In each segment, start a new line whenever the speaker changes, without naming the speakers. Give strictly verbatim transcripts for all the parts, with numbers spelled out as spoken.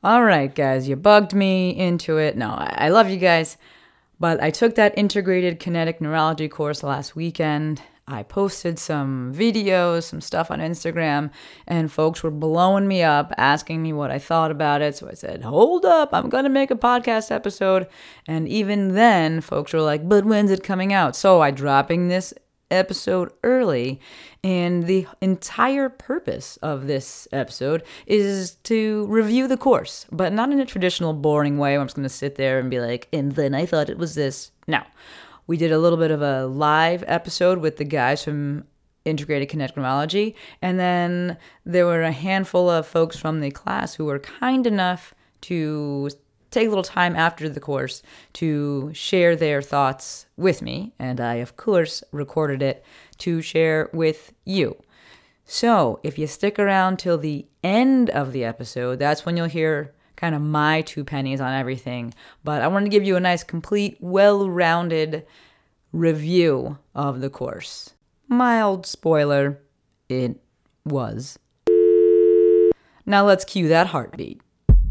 All right, guys, you bugged me into it. No, I, I love you guys, but I took that integrated kinetic neurology course last weekend. I posted some videos, some stuff on Instagram, and folks were blowing me up, asking me what I thought about it. So I said, hold up, I'm going to make a podcast episode. And even then, folks were like, but when's it coming out? So I'm dropping this episode early, and the entire purpose of this episode is to review the course, but not in a traditional boring way where I'm just going to sit there and be like, and then I thought it was this. No. We did a little bit of a live episode with the guys from Integrated Kinetic Neurology, and then there were a handful of folks from the class who were kind enough to take a little time after the course to share their thoughts with me, and I, of course, recorded it to share with you. So, if you stick around till the end of the episode, that's when you'll hear kind of my two pennies on everything. But I wanted to give you a nice, complete, well-rounded review of the course. Mild spoiler, it was. Now let's cue that heartbeat.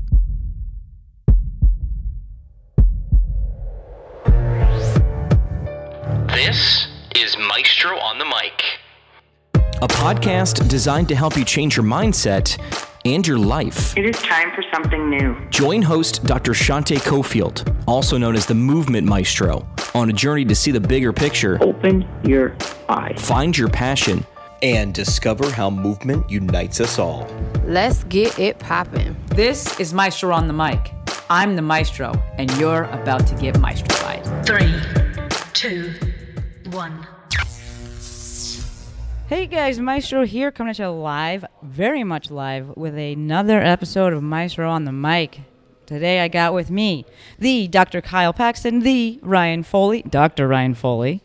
This is Maestro on the Mic,
a podcast designed to help you change your mindset and your life.
It is time for something new.
Join host Doctor Shante Cofield, also known as the Movement Maestro, on a journey to see the bigger picture.
Open your eyes.
Find your passion.
And discover how movement unites us all.
Let's get it poppin'.
This is Maestro on the Mic. I'm the Maestro, and you're about to get maestrofied.
Three, two, one.
Hey guys, Maestro here, coming at you live, very much live, with another episode of Maestro on the Mic. Today I got with me the Doctor Kyle Paxton, the Ryan Foley, Doctor Ryan Foley,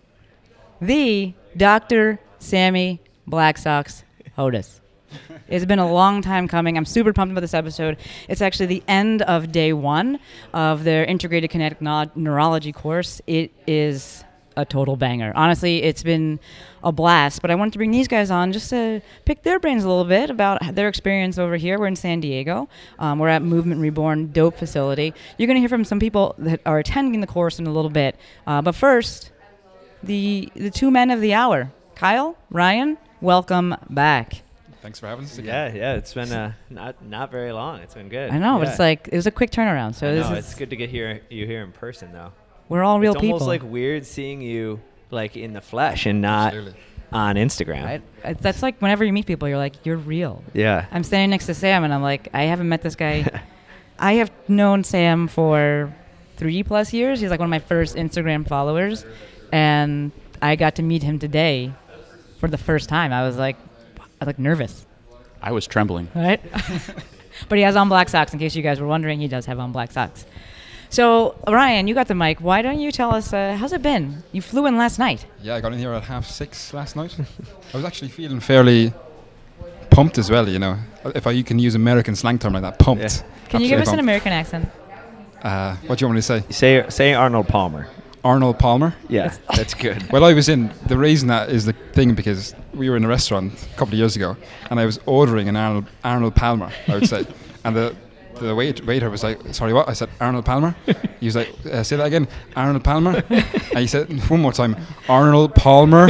the Doctor Sammy Black Sox Hodis. It's been a long time coming. I'm super pumped about this episode. It's actually the end of day one of their Integrated Kinetic Neu- Neurology course. It is a total banger. Honestly, it's been a blast, but I wanted to bring these guys on just to pick their brains a little bit about their experience over here. We're in San Diego. Um, we're at Movement Reborn, dope facility. You're going to hear from some people that are attending the course in a little bit. Uh, but first, the the two men of the hour. Kyle, Ryan, welcome back.
Thanks for having us again.
Yeah, yeah, it's been uh, not not very long. It's been good.
I know,
yeah.
but it's like, it was a quick turnaround. So
I
this
know,
is,
it's good to get here you here in person, though.
We're all real
it's
people.
It's almost like weird seeing you like in the flesh and not
Absolutely.
on Instagram.
I, I, that's like whenever you meet people, you're like, you're real.
Yeah.
I'm standing next to Sam, and I'm like, I haven't met this guy. I have known Sam for three plus years. He's like one of my first Instagram followers, and I got to meet him today for the first time. I was like, I was like nervous.
I was trembling.
Right? But he has on black socks. In case you guys were wondering, he does have on black socks. So, Ryan, you got the mic. Why don't you tell us, uh, how's it been? You flew in last night.
Yeah, I got in here at half six last night. I was actually feeling fairly pumped as well, you know. If I you can use American slang term like that, pumped.
Yeah.
Can you give us
pumped.
an American accent?
Uh, what do you want me to say?
Say say Arnold Palmer.
Arnold Palmer?
Yeah, that's good.
Well, I was in, the reason that is the thing because we were in a restaurant a couple of years ago and I was ordering an Arnold, Arnold Palmer, I would say. And the the wait, waiter was like, sorry, what? I said, Arnold Palmer? He was like, uh, say that again, Arnold Palmer? And he said, one more time, Arnold Palmer?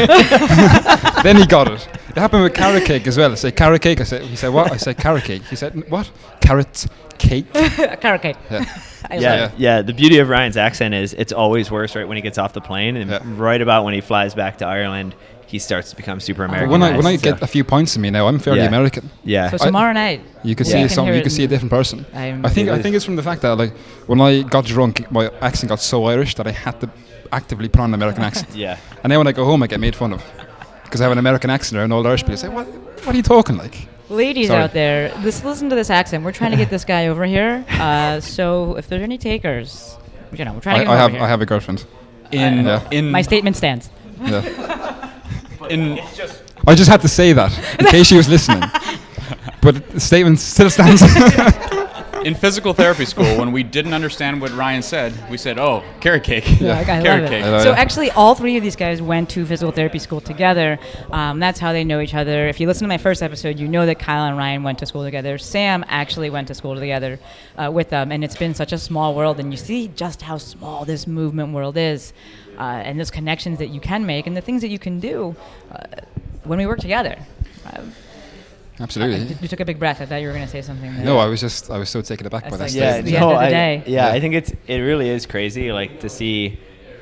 Then he got it. It happened with carrot cake as well. I said, carrot cake? I said, he said, what? I said, carrot cake. He said, what? Carrot cake?
Carrot cake.
Yeah.
I
Yeah,
love
yeah, yeah. The beauty of Ryan's accent is it's always worse right when he gets off the plane, and
Yeah.
right about when he flies back to Ireland, he starts to become super American.
When I when I get a few points in me now, I'm fairly
Yeah.
American.
yeah,
So tomorrow night,
You could
Yeah.
see
You
can
some.
hear
You
it
could see a
in-
different person.
I'm-
I think.
It
I
is.
think it's from the fact that like when I got drunk, my accent got so Irish that I had to actively put on an American accent.
yeah.
And then when I go home, I get made fun of because I have an American accent. And all Irish people say, "What? What are you talking like?"
ladies
Sorry.
out there, this, listen to this accent. We're trying to get this guy over here. Uh, so if there's any takers, you know, we're trying
I,
to get him
I
over
have.
here.
I have a girlfriend.
In
Yeah.
in
My statement stands.
Yeah.
in
I just had to say that in case she was listening. But the statement still stands.
in physical therapy school, when we didn't understand what Ryan said, we said, "Oh, carrot cake."
Yeah, I
carrot
love it.
cake.
I
So
know.
actually, all three of these guys went to physical therapy school together. Um, that's how they know each other. If you listen to my first episode, you know that Kyle and Ryan went to school together. Sam actually went to school together uh, with them, and it's been such a small world. And you see just how small this movement world is, uh, and those connections that you can make, and the things that you can do uh, when we work together. Uh,
Absolutely.
uh, you took a big breath. I thought you were going to say something there.
No, I was just I was so taken aback by
That's
that
like-
Yeah,
statement.
the
no,
end of the
I,
day.
yeah,
Yeah.
I think it's it really is crazy, like to see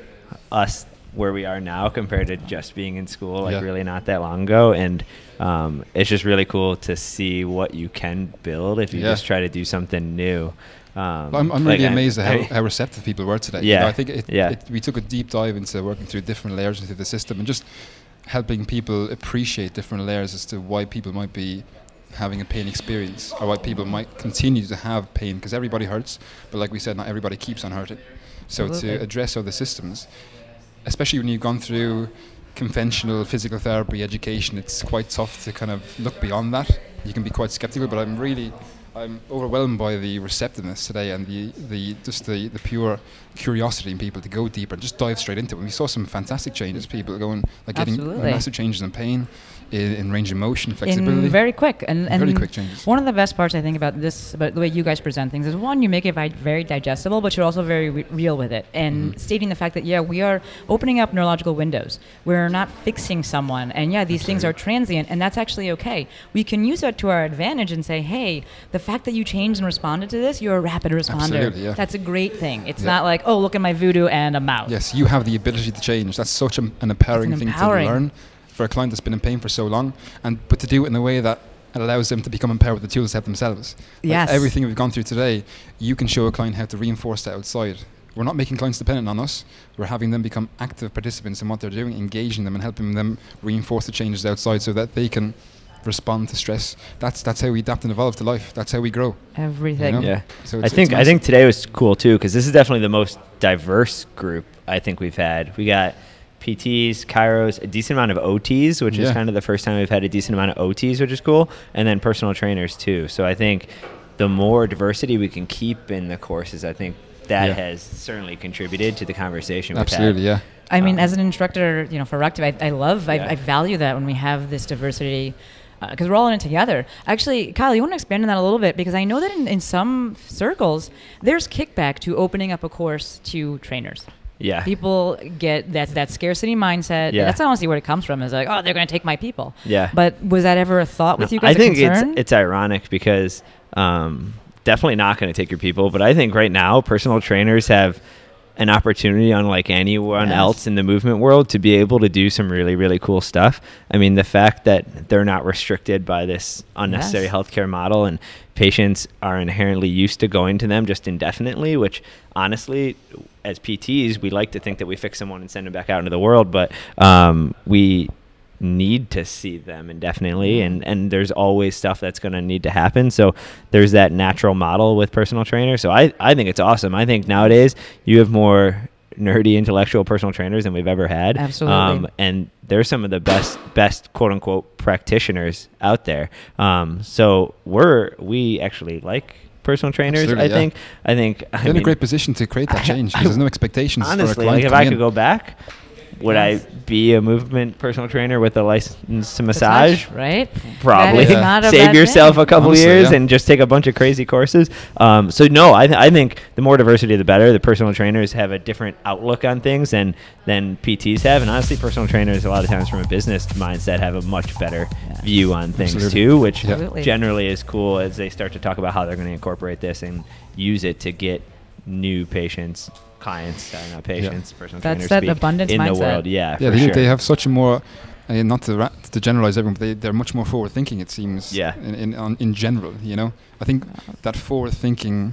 us where we are now compared to just being in school, like
Yeah.
really not that long ago, and um, it's just really cool to see what you can build if you
Yeah.
just try to do something new. Um,
I'm, I'm
like,
really
I-
amazed at
I-
how, how receptive people were today. You
Yeah,
know, I think it,
yeah.
it, we took a deep dive into working through different layers into the system and just helping people appreciate different layers as to why people might be having a pain experience or why people might continue to have pain, because everybody hurts, but like we said, not everybody keeps on hurting. So
Absolutely.
to address other systems, especially when you've gone through conventional physical therapy education, it's quite tough to kind of look beyond that. You can be quite skeptical, but I'm really I'm overwhelmed by the receptiveness today and the, the just the, the pure curiosity in people to go deeper and just dive straight into it. We saw some fantastic changes, people going like getting
Absolutely.
massive changes in pain, in, in range of motion, flexibility.
In very quick and, and
Very quick changes.
One of the best parts I think about this, about the way you guys present things, is one, you make it vi- very digestible, but you're also very re- real with it, and
Mhm.
stating the fact that yeah, we are opening up neurological windows. We're not fixing someone, and yeah, these things are transient, and that's actually okay. We can use that to our advantage and say, hey, the fact that you changed and responded to this, you're a rapid responder.
Absolutely, yeah.
That's a great thing. It's
Yeah.
not like, oh, look at my voodoo and I'm out.
Yes, you have the ability to change. That's such a, an empowering
It's an
thing
empowering.
to learn for a client that's been in pain for so long, and but to do it in a way that allows them to become empowered with the tools they have themselves. Like
Yes.
everything we've gone through today, you can show a client how to reinforce that outside. We're not making clients dependent on us. We're having them become active participants in what they're doing, engaging them and helping them reinforce the changes outside so that they can respond to stress. That's that's how we adapt and evolve to life. That's how we grow.
Everything.
You know?
Yeah,
So
I
it's-
think
it's
I think
massive.
today was cool too, because this is definitely the most diverse group I think we've had. We got P Ts, chiros, a decent amount of O Ts, which is
Yeah.
kind of the first time we've had a decent amount of O Ts, which is cool, and then personal trainers too. So I think the more diversity we can keep in the courses, I think that
Yeah.
has certainly contributed to the conversation we've
Absolutely,
had.
yeah.
I mean,
Um,
as an instructor, you know, for Ructive, I, I love, I,
Yeah.
I value that when we have this diversity, because we're all in it together. Actually, Kyle, you want to expand on that a little bit? Because I know that in, in some circles, there's kickback to opening up a course to trainers.
Yeah.
People get that that scarcity mindset.
Yeah.
That's honestly where it comes from. Is like, oh, they're going to take my people.
Yeah.
But was that ever a thought with
No,
you guys?
I think
a concern?
it's it's ironic because um, definitely not going to take your people, but I think right now personal trainers have an opportunity unlike anyone
Yes.
else in the movement world to be able to do some really, really cool stuff. I mean, the fact that they're not restricted by this unnecessary
Yes.
healthcare model and patients are inherently used to going to them just indefinitely, which honestly, as P Ts, we like to think that we fix someone and send them back out into the world, but um, we need to see them indefinitely, and and there's always stuff that's going to need to happen. So there's that natural model with personal trainers. So I I think it's awesome. I think nowadays you have more nerdy intellectual personal trainers than we've ever had.
Absolutely.
And they're some of the best best quote unquote practitioners out there. Um, so we're we actually like personal trainers.
Absolutely,
I
yeah.
think I think I
You're in
mean,
a great position to create that change because there's no expectations for a
honestly,
client
like if
coming
I could
in.
go back, would
Yes.
I be a movement personal trainer with a license to
The
massage?
touch, right?
Probably.
That is not a
Save
bad
yourself
thing.
a couple
Honestly,
years
yeah.
and just take a bunch of crazy courses. Um, so no, I, th- I think the more diversity, the better. The personal trainers have a different outlook on things than than P Ts have, and honestly, personal trainers a lot of times from a business mindset have a much better
Yeah.
view on things
Absolutely.
too, which
Yeah.
Absolutely.
generally is cool as they start to talk about how they're going to incorporate this and use it to get new patients, clients, uh, not patients, personal
That's
trainers
that
speak,
abundance
in the
mindset.
world. Yeah,
Yeah,
for
they,
sure.
they have such a more, uh, not to ra- to generalize everyone, but they, they're much more forward thinking. It seems.
Yeah.
In in, on, in general, you know, I think that forward thinking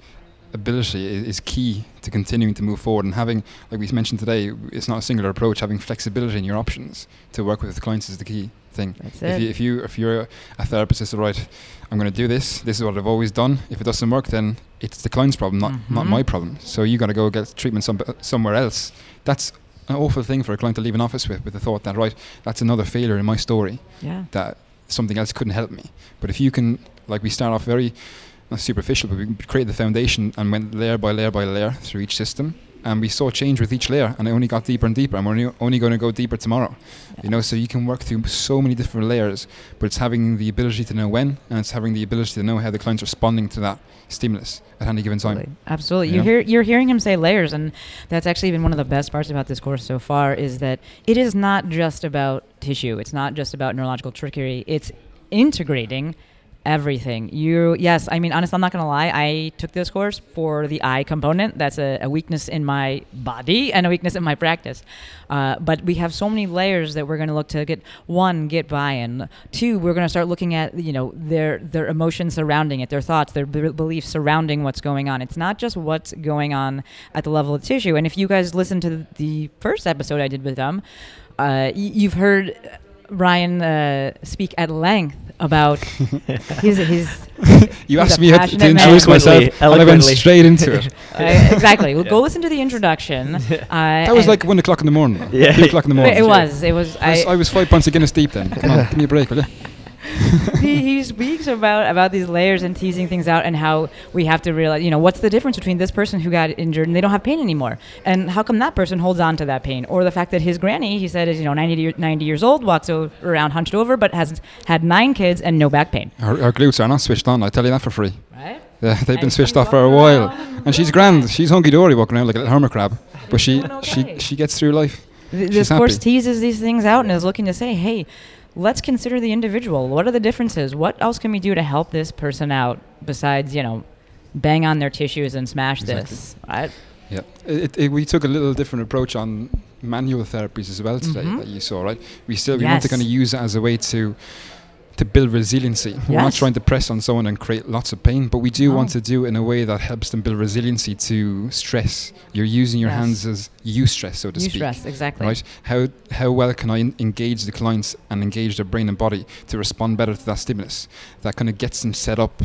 ability is, is key to continuing to move forward and having, like we mentioned today, it's not a singular approach. Having flexibility in your options to work with clients is the key thing.
That's
If
it.
you if you if you're a, a therapist, it's all right. I'm going to do this. This is what I've always done. If it doesn't work, then it's the client's problem, not not
Mhm.
my problem. So you got to go get treatment some, somewhere else. That's an awful thing for a client to leave an office with, with the thought that, right, that's another failure in my story,
Yeah.
that something else couldn't help me. But if you can, like we start off very not superficial, but we created the foundation and went layer by layer by layer through each system. And we saw change with each layer, and it only got deeper and deeper. And we're only, only going to go deeper tomorrow. Yeah. You know, so you can work through so many different layers, but it's having the ability to know when, and it's having the ability to know how the client's responding to that stimulus at any given time.
Absolutely.
You
You
know?
hear, you're hearing him say layers, and that's actually been one of the best parts about this course so far, is that it is not just about tissue. It's not just about neurological trickery. It's integrating everything. You, yes, I mean, honestly, I'm not going to lie. I took this course for the eye component. That's a, a weakness in my body and a weakness in my practice. Uh, but we have so many layers that we're going to look to get, one, get buy-in. Two, we're going to start looking at, you know, their their emotions surrounding it, their thoughts, their b- beliefs surrounding what's going on. It's not just what's going on at the level of tissue. And if you guys listened to the first episode I did with them, uh, y- you've heard Ryan uh, speak at length about his his.
You
he's
asked
a
me how to
passionate man.
introduce myself, and I went
Eloquently.
straight into it.
Uh, exactly. Well, go listen to the introduction. Uh,
That was
and-
like one o'clock in the morning.
Yeah.
Two o'clock in the morning.
It was. It was.
I was,
I,
I was five pints of Guinness deep then. Come on, give me a break, will you?
he, he speaks about about these layers and teasing things out, and how we have to realize, you know, what's the difference between this person who got injured and they don't have pain anymore, and how come that person holds on to that pain, or the fact that his granny, he said, is, you know, ninety, year, ninety years old, walks o- around hunched over, but has had nine kids and no back pain.
Her, her glutes are not switched on. I tell you that for free.
Right?
Yeah, they've been
And
switched
she's
off for a
walking
while,
around.
and she's grand. She's hunky dory, walking around like a little hermit crab. But she
doing
she
okay.
she gets through life.
Th-
She's
this course
happy.
teases these things out and is looking to say, hey, let's consider the individual. What are the differences? What else can we do to help this person out besides, you know, bang on their tissues and smash this, right?
Yeah, it, it, we took a little different approach on manual therapies as well today
Mhm.
that you saw, right? We still we want to
Yes.
kind of use it as a way to to build resiliency. We're not
Yes.
trying to press on someone and create lots of pain, but we do
No.
want to do it in a way that helps them build resiliency to stress. You're using your
Yes.
hands as you stress, so to
You
speak.
stress, exactly.
Right? How how well can I en- engage the clients and engage their brain and body to respond better to that stimulus? That kind of gets them set up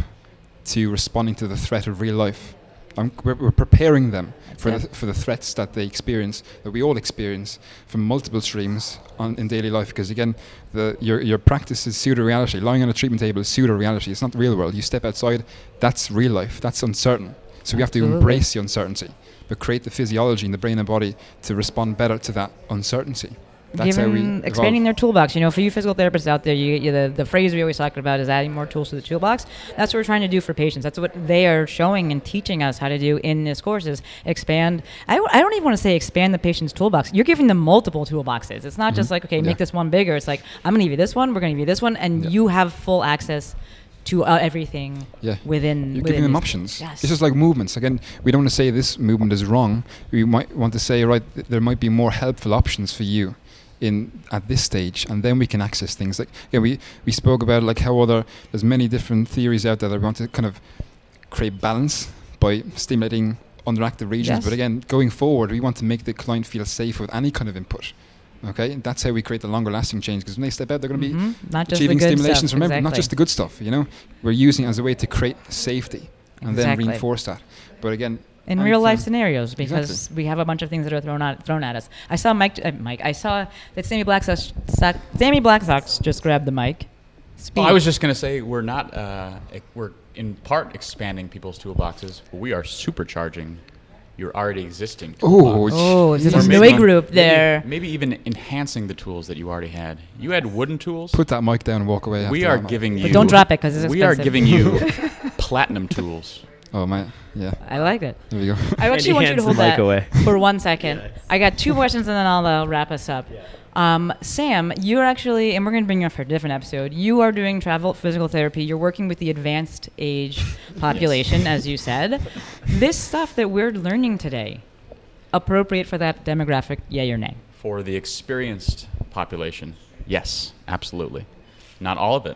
to responding to the threat of real life. Um, we're, we're preparing them for
That's
the, for the threats that they experience, that we all experience from multiple streams on, in daily life. Because again, the, your your practice is pseudo reality. Lying on a treatment table is pseudo reality. It's not the real world. You step outside, that's real life. That's uncertain. So we have to
Absolutely.
embrace the uncertainty, but create the physiology in the brain and body to respond better to that uncertainty. That's how we
Given
evolve.
expanding their toolbox. You know, for you physical therapists out there, you, you, the, the phrase we always talk about is adding more tools to the toolbox. That's what we're trying to do for patients. That's what they are showing and teaching us how to do in this course is expand. I, w- I don't even want to say expand the patient's toolbox. You're giving them multiple toolboxes. It's not just
Mhm.
like, okay,
Yeah.
make this one bigger. It's like, I'm going to give you this one, we're going to give you this one, and
Yeah.
you have full access to uh, everything
Yeah.
within
You're
within
giving them
these-
options.
Yes.
It's just like movements. Again, we don't want to say this movement is wrong. We might want to say, right, th- there might be more helpful options for you in at this stage, and then we can access things. Like, yeah, we we spoke about like how other there's many different theories out there that want to kind of create balance by stimulating underactive regions.
Yes.
But again, going forward, we want to make the client feel safe with any kind of input. Okay, and that's how we create the longer lasting change, because when they step out, they're going to be
Mhm. Not just the
achieving
good
stimulations.
stuff,
Remember, not
exactly.
just the good stuff. You know, we're using it as a way to create safety and
Exactly.
then reinforce that. But again,
in
and,
real life
uh,
scenarios, because
exactly.
we have a bunch of things that are thrown at thrown at us. I saw Mike. Uh, Mike. I saw that Sammy Blacksox. Sox, Sammy Blacksox just grabbed the mic. Speak.
Oh, I was just going to say we're not, uh, ec- we're in part expanding people's toolboxes, but we are supercharging your already existing
Oh,
toolbox.
Oh, this
Or
is
maybe-
new group
maybe-
there.
Maybe even enhancing the tools that you already had. You had wooden tools.
Put that mic down and walk away.
We
after
are
that, man.
giving you.
But don't drop it, 'cause it's
We are
expensive.
giving you platinum tools.
Oh man, yeah.
I like it.
There we go.
I actually
he
want you
hands
to hold
the mic
that
away.
for one second. I got two questions and then I'll uh, wrap us up. Um, Sam, you're actually, and we're going to bring you up for a different episode. You are doing travel physical therapy. You're working with the advanced age population, as you said. This stuff that we're learning today, appropriate for that demographic, yay or nay?
For the experienced population, yes, absolutely. Not all of it,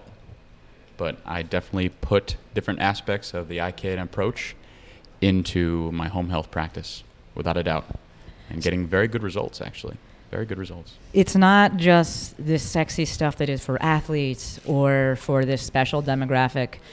but I definitely put different aspects of the I K N approach into my home health practice, without a doubt, and getting very good results, actually. Very good results.
It's not just this sexy stuff that is for athletes or for this special demographic.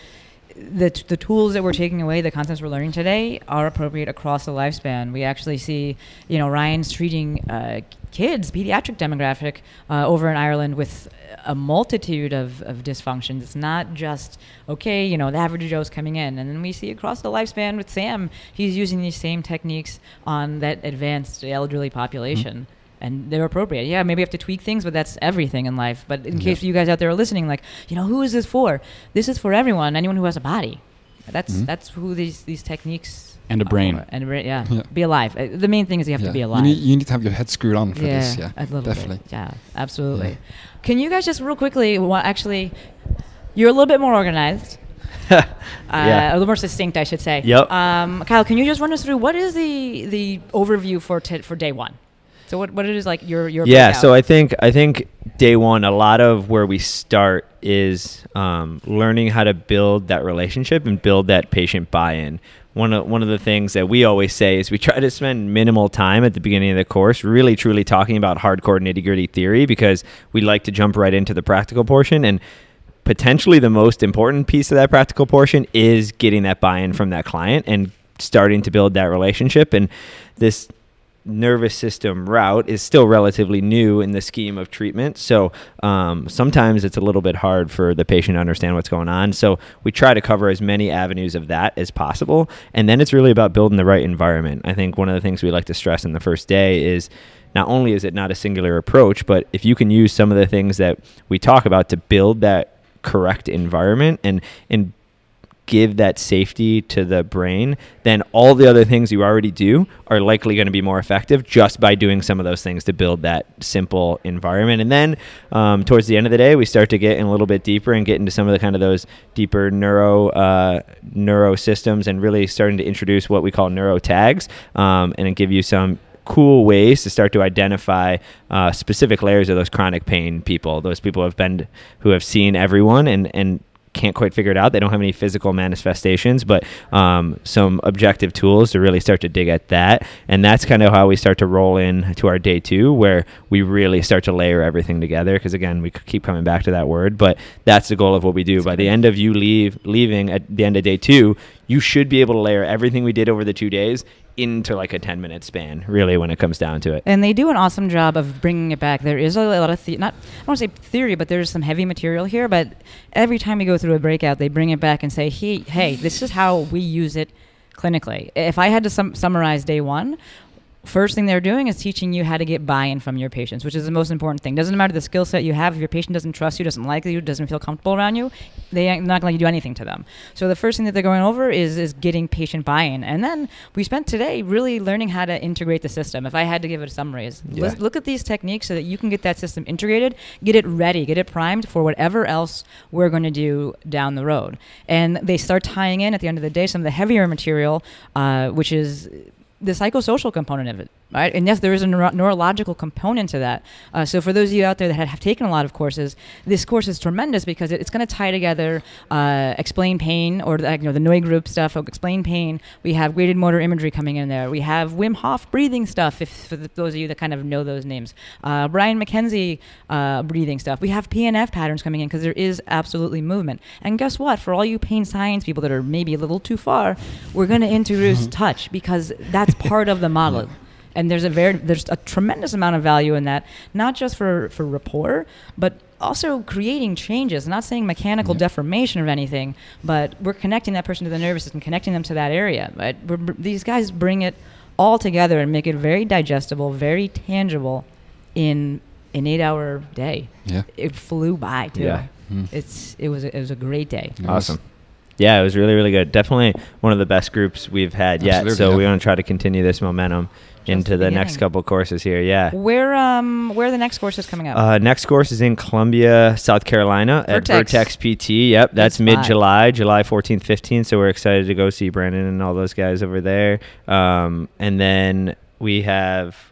the t- the tools that we're taking away, the concepts we're learning today, are appropriate across the lifespan. We actually see, you know, Ryan's treating uh, kids, pediatric demographic, uh, over in Ireland with a multitude of, of dysfunctions. It's not just, okay, you know, the average Joe's coming in. And then we see across the lifespan with Sam, he's using these same techniques on that advanced elderly population. Mm-hmm. And they're appropriate. Yeah, maybe you have to tweak things, but that's everything in life. But in case
Yeah.
you guys out there are listening, like, you know, who is this for? This is for everyone, anyone who has a body. That's
Mhm.
that's who these, these techniques
And a brain.
are. And a brain, yeah.
Yeah.
Be alive. Uh, The main thing is you have
Yeah.
to be
You
alive.
need, you need to have your head screwed on for
yeah,
this. Yeah,
a little
definitely.
bit. Yeah, absolutely.
Yeah.
Can you guys just real quickly, well, actually, you're a little bit more organized. uh,
Yeah.
A little more succinct, I should say.
Yep.
Um, Kyle, can you just run us through what is the the overview for t- for day one? So what what it is like your your
Yeah,
breakout?
so I think I think day one, a lot of where we start is um, learning how to build that relationship and build that patient buy-in. One of one of the things that we always say is we try to spend minimal time at the beginning of the course, really truly talking about hardcore nitty-gritty theory, because we like to jump right into the practical portion. And potentially the most important piece of that practical portion is getting that buy-in from that client and starting to build that relationship. And this nervous system route is still relatively new in the scheme of treatment. So um, sometimes it's a little bit hard for the patient to understand what's going on. So we try to cover as many avenues of that as possible. And then it's really about building the right environment. I think one of the things we like to stress in the first day is not only is it not a singular approach, but if you can use some of the things that we talk about to build that correct environment and, and give that safety to the brain, then all the other things you already do are likely going to be more effective just by doing some of those things to build that simple environment. And then um, towards the end of the day, we start to get in a little bit deeper and get into some of the kind of those deeper neuro uh, neuro systems and really starting to introduce what we call neuro tags um, and give you some cool ways to start to identify uh, specific layers of those chronic pain people, those people who have been who have seen everyone and and can't quite figure it out. They don't have any physical manifestations, but um, some objective tools to really start to dig at that. And that's kind of how we start to roll in to our day two, where we really start to layer everything together. Because again, we keep coming back to that word, but that's the goal of what we do. By the end of you leave leaving at the end of day two, you should be able to layer everything we did over the two days into like a ten minute span, really, when it comes down to it.
And they do an awesome job of bringing it back. There is a lot of, the- not, I don't want to say theory, but there's some heavy material here. But every time we go through a breakout, they bring it back and say, hey, hey, this is how we use it clinically. If I had to sum- summarize day one, first thing they're doing is teaching you how to get buy-in from your patients, which is the most important thing. Doesn't matter the skill set you have. If your patient doesn't trust you, doesn't like you, doesn't feel comfortable around you, they're not going to do anything to them. So the first thing that they're going over is is getting patient buy-in. And then we spent today really learning how to integrate the system. If I had to give it a summary, is
Yeah.
let's look at these techniques so that you can get that system integrated, get it ready, get it primed for whatever else we're going to do down the road. And they start tying in at the end of the day some of the heavier material, uh, which is the psychosocial component of it, right? And yes, there is a neuro- neurological component to that. Uh, so for those of you out there that have, have taken a lot of courses, this course is tremendous because it, it's going to tie together uh, explain pain, or the, you know, the N O I group stuff, explain pain. We have graded motor imagery coming in there. We have Wim Hof breathing stuff, if for the, those of you that kind of know those names. Uh, Brian McKenzie uh, breathing stuff. We have P N F patterns coming in because there is absolutely movement. And guess what? For all you pain science people that are maybe a little too far, we're going to introduce touch because that's part of the model. And there's a very there's a tremendous amount of value in that, not just for, for rapport, but also creating changes. Not saying mechanical deformation of anything, but we're connecting that person to the nervous system, connecting them to that area. Right? We're, these guys bring it all together and make it very digestible, very tangible in an eight-hour day.
Yeah.
It flew by too.
Yeah.
Mm.
It's it was a, it was a great day.
Awesome. Yeah, it was really, really good. Definitely one of the best groups we've had yet.
Absolutely,
So
yeah.
we want to try to continue this momentum into
the
the next
beginning.
couple courses here. Yeah.
Where um where are the next courses coming up?
Uh, next course is in Columbia, South Carolina at
Vertex.
Vertex P T. Yep, that's
Good spot.
mid-July, July fourteenth, fifteenth. So we're excited to go see Brandon and all those guys over there. Um, and then we have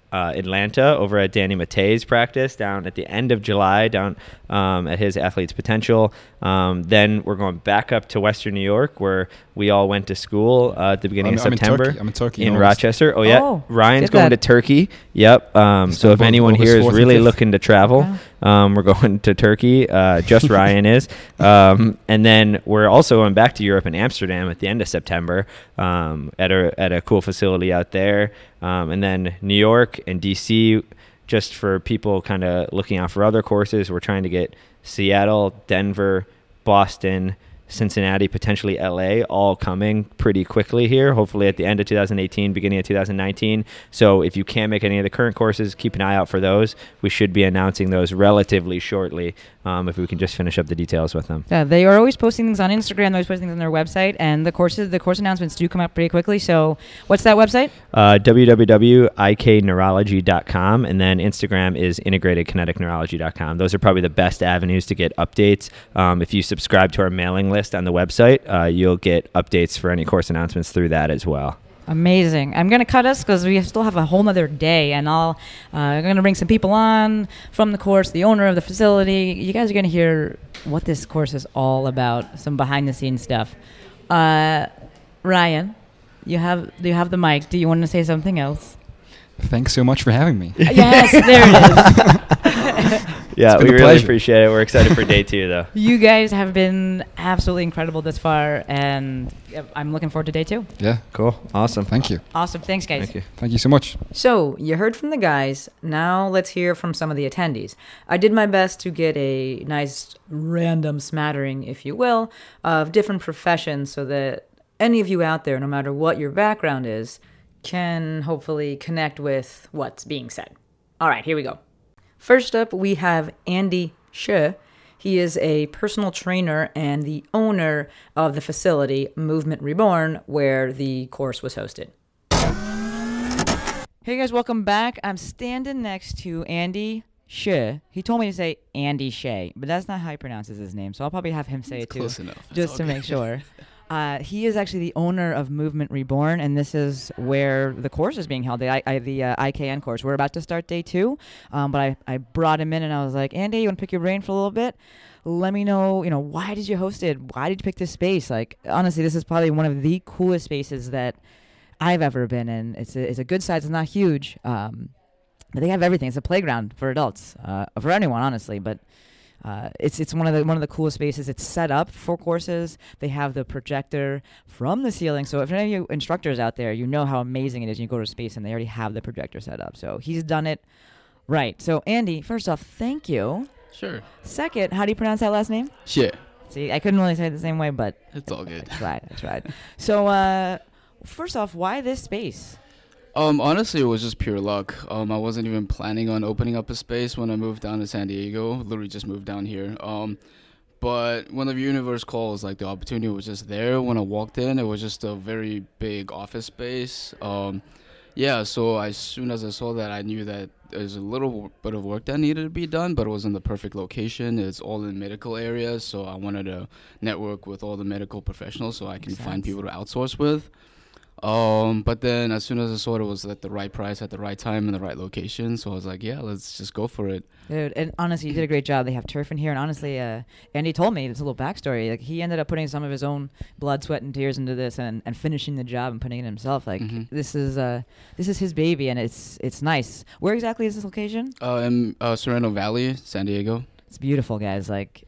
uh, Atlanta over at Danny Matei's practice down at the end of July down um, at his Athletes Potential. Um, then we're going back up to Western New York where we all went to school uh, at the beginning
I'm,
of
I'm
September.
in Turkey. I'm in Turkey.
In
in
Rochester. Oh, yeah.
Oh,
Ryan's
did
going
that.
to Turkey. Yep. Um, so if
both
anyone
August
here is
fourth and
really
fifth.
looking to travel,
Okay.
um, we're going to Turkey. Uh, just Ryan is. Um, and then we're also going back to Europe and Amsterdam at the end of September um, at a at a cool facility out there. Um, and then New York and D C, just for people kind of looking out for other courses. We're trying to get Seattle, Denver, Boston, Cincinnati, potentially L A, all coming pretty quickly here, hopefully at the end of two thousand eighteen, beginning of two thousand nineteen. So if you can't make any of the current courses, keep an eye out for those. We should be announcing those relatively shortly um, if we can just finish up the details with them.
Yeah, they are always posting things on Instagram. They're always posting things on their website, and the courses, the course announcements do come up pretty quickly. So, what's that website?
Uh, w w w dot i k neurology dot com, and then Instagram is integrated kinetic neurology dot com. Those are probably the best avenues to get updates. Um, if you subscribe to our mailing list on the website, uh, you'll get updates for any course announcements through that as well.
Amazing. I'm going to cut us because we still have a whole nother day, and I'll, uh, I'm going to bring some people on from the course, the owner of the facility. You guys are going to hear what this course is all about, some behind-the-scenes stuff. Uh, Ryan, you have do you have the mic? Do you want to say something else?
Thanks so much for having me.
Yes, there it is.
Yeah,
been
we
a
really
pleasure.
appreciate it. We're excited for day two, though.
You guys have been absolutely incredible this far, and uh, I'm looking forward to day two.
Yeah.
Cool. Awesome.
Thank you.
Awesome. Thanks, guys.
Thank you.
Thank you so much.
So, you heard from the guys. Now, let's hear from some of the attendees. I did my best to get a nice random smattering, if you will, of different professions so that any of you out there, no matter what your background is, can hopefully connect with what's being said. All right, here we go. First up, we have Andy She. He is a personal trainer and the owner of the facility Movement Reborn, where the course was hosted.
Hey guys, welcome back. I'm standing next to Andy She. He told me to say Andy Shea, but that's not how he pronounces his name, so I'll probably have him say
It's
it too.
close enough. It's
Just
all
to
good.
make sure. Uh, he is actually the owner of Movement Reborn, and this is where the course is being held, the I, I, the uh, I K N course. We're about to start day two, um, but I, I brought him in and I was like, Andy, you want to pick your brain for a little bit? Let me know, you know, why did you host it? Why did you pick this space? Like, honestly, this is probably one of the coolest spaces that I've ever been in. It's a, it's a good size. It's not huge. Um, but they have everything. It's a playground for adults, uh, for anyone, honestly, but Uh, it's it's one of the one of the coolest spaces. It's set up for courses. They have the projector from the ceiling. So if any of you instructors out there, you know how amazing it is. You go to a space and they already have the projector set up. So he's done it right. So Andy, first off, thank you.
Sure.
Second, how do you pronounce that last name?
Shit.
See, I couldn't really say it the same way, but
It's all good.
I tried. I tried. So uh, first off, why this space?
Um, honestly, it was just pure luck. Um, I wasn't even planning on opening up a space when I moved down to San Diego. Literally just moved down here. Um, but when the universe calls, like the opportunity was just there. When I walked in, it was just a very big office space. Um, yeah, so as soon as I saw that, I knew that there's a little bit of work that needed to be done, but it was in the perfect location. It's all in medical areas, so I wanted to network with all the medical professionals so I can
Makes
find
sense.
people to outsource with. Um, but then as soon as I saw it, it was at the right price, at the right time, in the right location. So I was like, yeah, let's just go for it.
Dude, and honestly, you did a great job. They have turf in here, and honestly, uh, Andy told me, it's a little backstory. Like, he ended up putting some of his own blood, sweat, and tears into this, and, and finishing the job and putting it himself. Like,
Mhm.
this is uh, this is his baby, and it's it's nice. Where exactly is this location?
Uh, in uh, Sereno Valley, San Diego.
It's beautiful, guys. Like,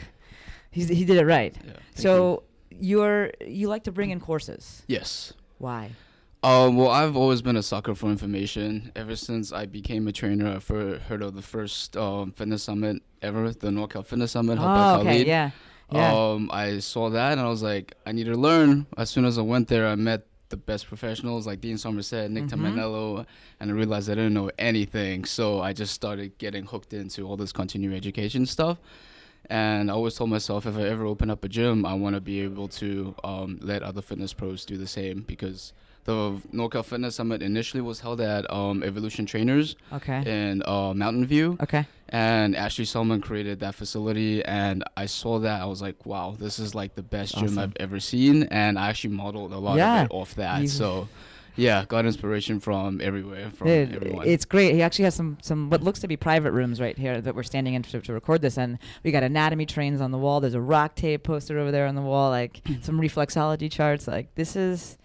he's, he did it right.
Yeah, thank
So you're you like to bring in courses.
Yes.
Why?
Um, well, I've always been a sucker for information. Ever since I became a trainer, I've heard heard of the first um, fitness summit ever, the NorCal Fitness Summit. held by
Oh, okay,
Khalid.
yeah, yeah.
Um, I saw that and I was like, I need to learn. As soon as I went there, I met the best professionals like Dean Somerset, Nick
Mhm.
Tamanello, and I realized I didn't know anything. So I just started getting hooked into all this continuing education stuff. And I always told myself, if I ever open up a gym, I want to be able to um, let other fitness pros do the same, because the NorCal Fitness Summit initially was held at um, Evolution Trainers
Okay.
in uh, Mountain View.
Okay.
And Ashley Selman created that facility, and I saw that. I was like, wow, this is like the best gym
Awesome.
I've ever seen. And I actually modeled a lot
Yeah.
of it off that.
You-
So, Yeah, got inspiration from everywhere, from
It-
everyone.
It's great. He actually has some, some what looks to be private rooms right here that we're standing in to, to record this. And we got anatomy trains on the wall. There's a rock tape poster over there on the wall, like some reflexology charts. Like this is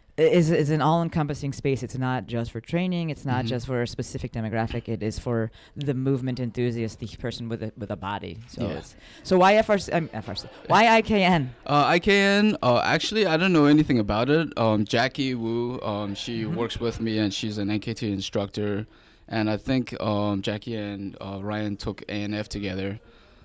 is is an all-encompassing space. It's not just for training. It's not
Mhm.
just for a specific demographic. It is for the movement enthusiast, the person with a with a body. So
Yeah.
it's, so why F R C? Um, F R C? Why I K N?
Uh, I K N, uh, actually, I don't know anything about it. Um, Jackie Wu, um, she
Mhm.
works with me, and she's an N K T instructor. And I think um, Jackie and uh, Ryan took A N F together.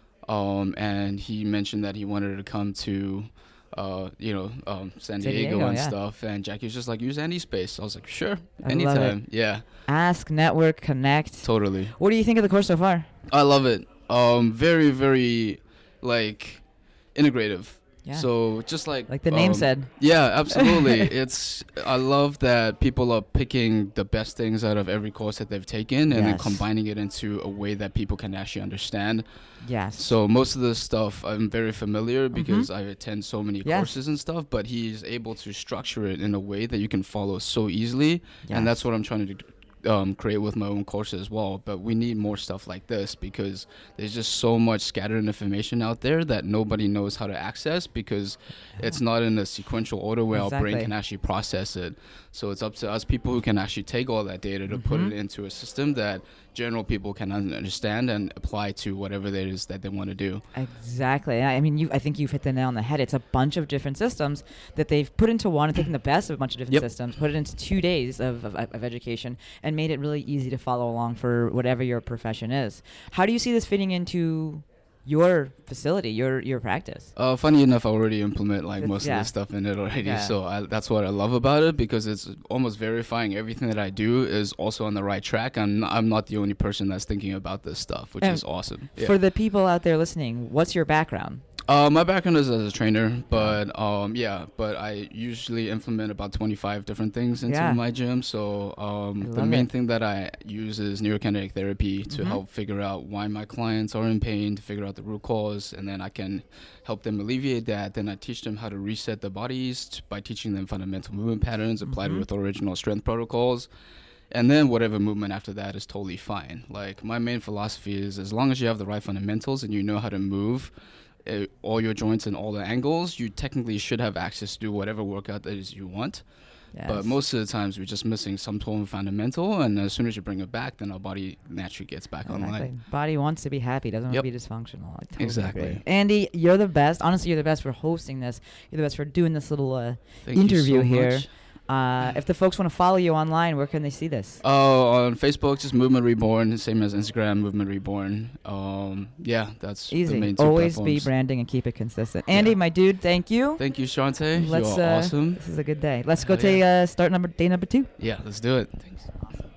Um, and he mentioned that he wanted to come to, uh, you know, um, San
San
Diego,
Diego,
and
yeah.
stuff. And Jackie was just like, use any space. I was like, sure,
I love
anytime.
it.
Yeah,
Ask, network, connect.
totally.
What do you think of the course so far?
I love it. Um, very, very, like, integrative.
Yeah.
So just like
Like the name
um,
said.
Yeah, absolutely. It's I love that people are picking the best things out of every course that they've taken and then
Yes.
combining it into a way that people can actually understand.
Yes.
So most of the stuff I'm very familiar because I attend so many
Yeah.
courses and stuff, but he's able to structure it in a way that you can follow so easily.
Yes.
And that's what I'm trying to do. Um, create with my own courses as well, but we need more stuff like this because there's just so much scattered information out there that nobody knows how to access because it's not in a sequential order where our brain
Exactly.
can actually process it. So it's up to us people who can actually take all that data to put
Mhm.
it into a system that general people can un- understand and apply to whatever it is that they want to do.
Exactly. I I mean, you. I think you've hit the nail on the head. It's a bunch of different systems that they've put into one and taken the best of a bunch of different
Yep.
systems, put it into two days of, of, of education, and made it really easy to follow along for whatever your profession is. How do you see this fitting into your facility, your your practice?
Uh, funny enough, I already implement like
It's-
most
yeah.
of the stuff in it already.
Yeah.
So I, that's what I love about it because it's almost verifying everything that I do is also on the right track. And I'm not the only person that's thinking about this stuff, which
And
is awesome. Yeah.
For the people out there listening, what's your background?
Uh, my background is as a trainer, but um, yeah, but I usually implement about twenty-five different things into
Yeah.
my gym. So um, the
love
main
it.
thing that I use is neurokinetic therapy to
Mhm.
help figure out why my clients are in pain, to figure out the root cause, and then I can help them alleviate that. Then I teach them how to reset their bodies t- by teaching them fundamental movement patterns applied
Mhm.
with original strength protocols. And then whatever movement after that is totally fine. Like my main philosophy is as long as you have the right fundamentals and you know how to move uh, all your joints and all the angles, you technically should have access to do whatever workout that is you want. But
Yes.
most of the times we're just missing some form of fundamental, and as soon as you bring it back, then our body naturally gets back
Exactly.
online.
Body wants to be happy, doesn't
Yep.
want to be dysfunctional. I totally
Exactly.
agree. Andy, you're the best. Honestly, you're the best for hosting this. You're the best for doing this little uh,
Thank you
interview
so
here.
much.
Uh, if the folks want to follow you online, where can they see this?
Oh, on Facebook, just Movement Reborn, same as Instagram, Movement Reborn. Um, yeah, that's the
Easy.
main two
Always be
platforms.
branding and keep it consistent. Andy, my dude, thank you.
Thank you, Shante.
Let's,
You're
uh,
awesome.
This is a good day. Let's go
Hell
to
yeah.
uh, start number day number two.
Yeah, let's do it. Thanks.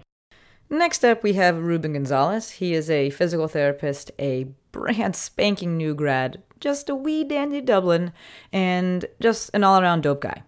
Next up, we have Ruben Gonzalez. He is a physical therapist, a brand spanking new grad, just a wee dandy Dublin, and just an all-around dope guy.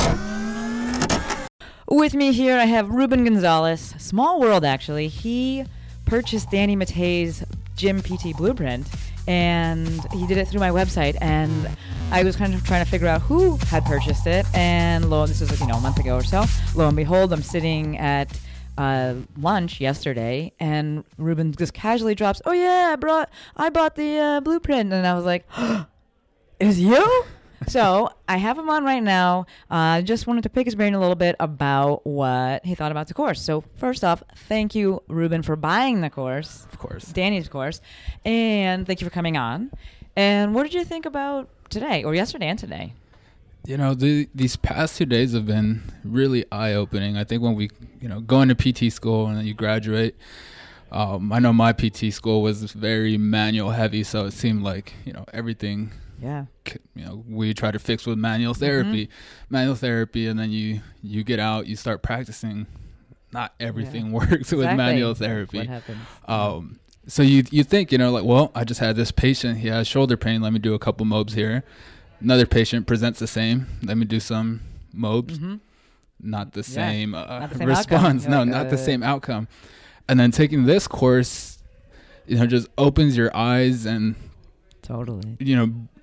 With me here, I have Ruben Gonzalez. Small world, actually. He purchased Danny Matei's Gym P T Blueprint, and he did it through my website. And I was kind of trying to figure out who had purchased it. And lo, this was you know a month ago or so. Lo and behold, I'm sitting at uh, lunch yesterday, and Ruben just casually drops, "Oh yeah, I brought, I bought the uh, blueprint," and I was like, "Is you?" So I have him on right now. I uh, just wanted to pick his brain a little bit about what he thought about the course. So first off, thank you, Ruben, for buying the course.
Of course.
Danny's course. And thank you for coming on. And what did you think about today, or yesterday and today?
You know, the, these past two days have been really eye-opening. I think when we, you know, go into P T school and then you graduate, um, I know my P T school was very manual heavy, so it seemed like, you know, everything...
Yeah.
You know, we try to fix with manual therapy, mm-hmm. manual therapy, and then you you get out, you start practicing. Not everything
yeah.
works
exactly.
with manual therapy.
What happens?
Um, so you you think, you know, like, well, I just had this patient, he has shoulder pain. Let me do a couple M O Bs here. Another patient presents the same. Let me do some M O Bs.
Mm-hmm.
Not the
yeah.
same, uh,
not the same
response.
Outcome.
No,
like,
not
uh,
the same outcome. And then taking this course, you know, just opens your eyes and
totally,
you know,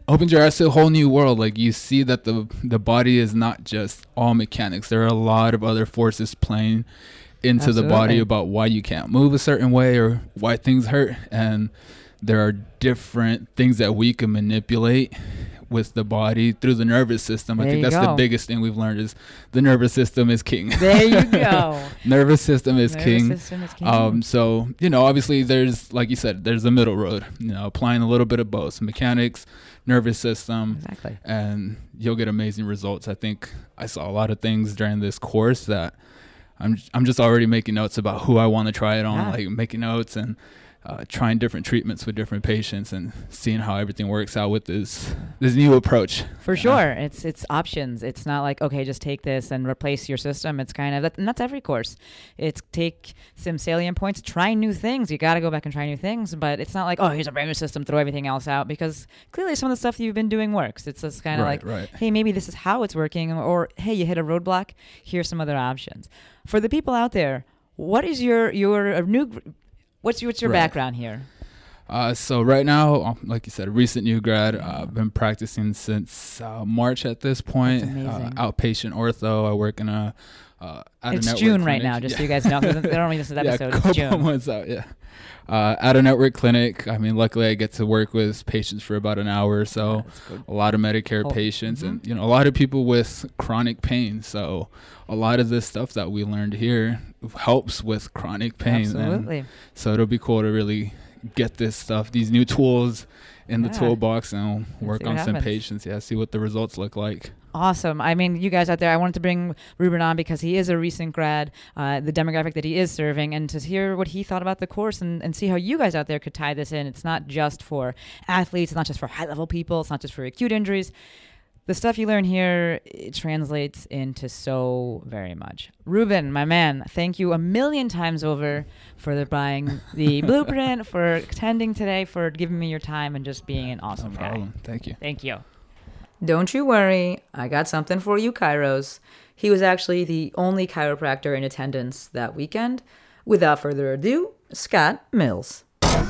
opens your eyes to a whole new world. Like you see that the the body is not just all mechanics. There are a lot of other forces playing into
Absolutely.
the body about why you can't move a certain way or why things hurt. And there are different things that we can manipulate with the body through the nervous system.
There
I think
you
that's
go.
the biggest thing we've learned is the nervous system is king.
There you go.
Nervous system is
Nervous
king.
system is king.
Um, so, you know, obviously there's, like you said, there's a middle road, you know, applying a little bit of both mechanics, nervous system,
Exactly.
and you'll get amazing results. I think I saw a lot of things during this course that I'm, I'm just already making notes about who I want to try it on,
Yeah.
like making notes and uh, trying different treatments with different patients and seeing how everything works out with this, this new approach.
For
Yeah.
sure. It's it's options. It's not like, okay, just take this and replace your system. It's kind of, that, and that's every course. It's take some salient points, try new things. You got to go back and try new things, but it's not like, oh, here's a brand new system, throw everything else out, because clearly some of the stuff you've been doing works. It's just kind of
Right,
like,
right.
hey, maybe this is how it's working, or hey, you hit a roadblock, here's some other options. For the people out there, what is your, your uh, new, gr- what's your, what's your
Right.
background here?
Uh, so right now, um, like you said, a recent new grad. Uh, I've been practicing since uh, March at this point.
That's amazing.
Uh, outpatient ortho. I work in a uh, at
It's
a network
June right
clinic.
now, just so you guys know. 'Cause they don't read this
yeah,
episode.
a
It's
couple
June.
months out. Yeah, uh, at a network clinic. I mean, luckily I get to work with patients for about an hour or so. A lot of Medicare
Oh,
patients,
mhm.
and you know, a lot of people with chronic pain. So a lot of this stuff that we learned here helps with chronic pain. and
Absolutely.
so it'll be cool to really get this stuff, these new tools in the
Yeah.
toolbox, and work
see
on
what
some
happens.
patients. Yeah, see what the results look like.
Awesome. I mean, you guys out there, I wanted to bring Ruben on because he is a recent grad, uh, the demographic that he is serving, and to hear what he thought about the course and, and see how you guys out there could tie this in. It's not just for athletes, it's not just for high-level people, it's not just for acute injuries. The stuff you learn here, it translates into so very much. Ruben, my man, thank you a million times over for the buying the blueprint, for attending today, for giving me your time and just being an awesome
No
guy.
problem. Thank you.
Thank you. Don't you worry, I got something for you, Kairos. He was actually the only chiropractor in attendance that weekend. Without further ado, Scott Mills.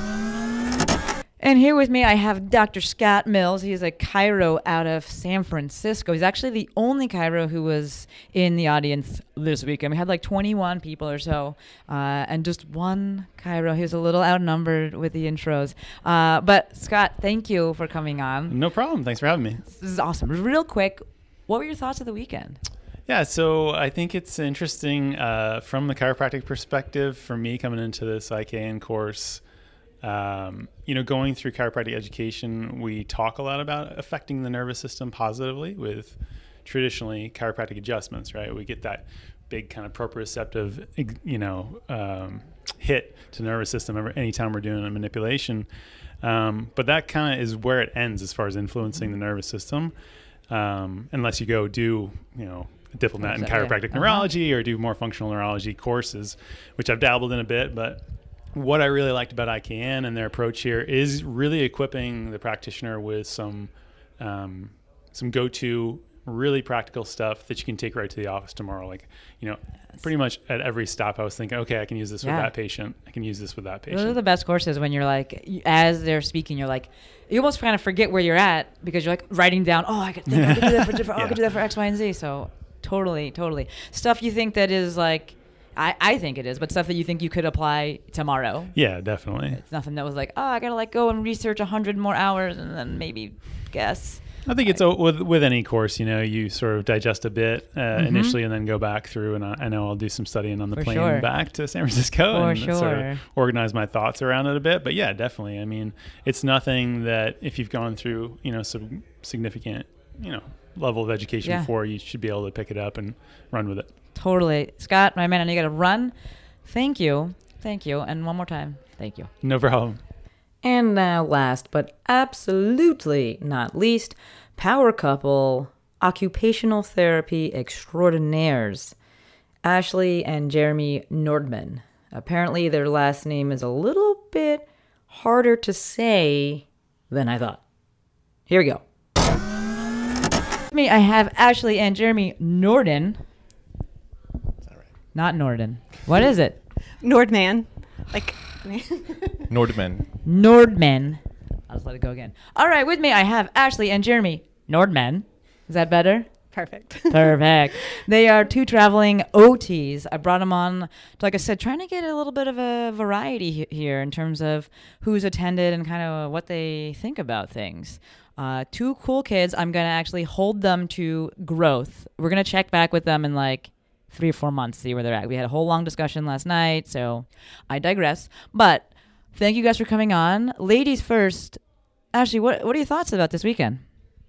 And here with me, I have Doctor Scott Mills. He is a chiro out of San Francisco. He's actually the only chiro who was in the audience this weekend. We had like twenty-one people or so, uh, and just one chiro. He was a little outnumbered with the intros. Uh, but Scott, thank you for coming on.
No problem. Thanks for having me.
This is awesome. Real quick, what were your thoughts of the weekend?
Yeah, so I think it's interesting uh, from the chiropractic perspective for me coming into this I K N course. Um, you know, going through chiropractic education, we talk a lot about affecting the nervous system positively with traditionally chiropractic adjustments, right? We get that big kind of proprioceptive, you know, um, hit to nervous system every, anytime we're doing a manipulation. Um, but that kind of is where it ends as far as influencing the nervous system. Um, unless you go do, you know, a diplomat in chiropractic
yeah. uh-huh.
neurology or do more functional neurology courses, which I've dabbled in a bit, but what I really liked about I K N and their approach here is really equipping the practitioner with some um, some go-to, really practical stuff that you can take right to the office tomorrow. Like, you know, yes. pretty much at every stop I was thinking, okay, I can use this
yeah.
with that patient. I can use this with that patient.
Those are the best courses when you're like, as they're speaking, you're like, you almost kind of forget where you're at because you're like writing down, oh, I could, think I could do that for different, oh,
yeah.
I could do that for X, Y, and Z. So totally, totally. Stuff you think that is like, I, I think it is, but stuff that you think you could apply tomorrow.
Yeah, definitely.
It's nothing that was like, oh, I got to like go and research one hundred more hours and then maybe guess.
I think it's a, with with any course, you know, you sort of digest a bit uh,
mm-hmm.
initially and then go back through. And I, I know I'll do some studying on the
For
plane
sure.
back to San Francisco
For
and
sure.
sort of organize my thoughts around it a bit. But yeah, definitely. I mean, it's nothing that if you've gone through, you know, some significant, you know, level of education
Yeah.
before, you should be able to pick it up and run with it.
Totally. Scott, my man, I know you got to run. Thank you. Thank you. And one more time, thank you.
No problem.
And now last but absolutely not least, power couple, occupational therapy extraordinaires, Ashley and Jeremy Nordman. Apparently their last name is a little bit harder to say than I thought. Here we go. Me, I have Ashley and Jeremy Norden. Not Norden. What is it?
Nordman. Like
Nordman.
Nordman.
I'll just let it go again. All right, with me I have Ashley and Jeremy Nordman. Is that better?
Perfect.
Perfect. They are two traveling O Ts. I brought them on, like I said, trying to get a little bit of a variety he- here in terms of who's attended and kind of what they think about things. Uh, two cool kids. I'm going to actually hold them to growth. We're going to check back with them in like three or four months, see where they're at. We had a whole long discussion last night, so I digress. But thank you guys for coming on. Ladies first. Ashley, what, what are your thoughts about this weekend?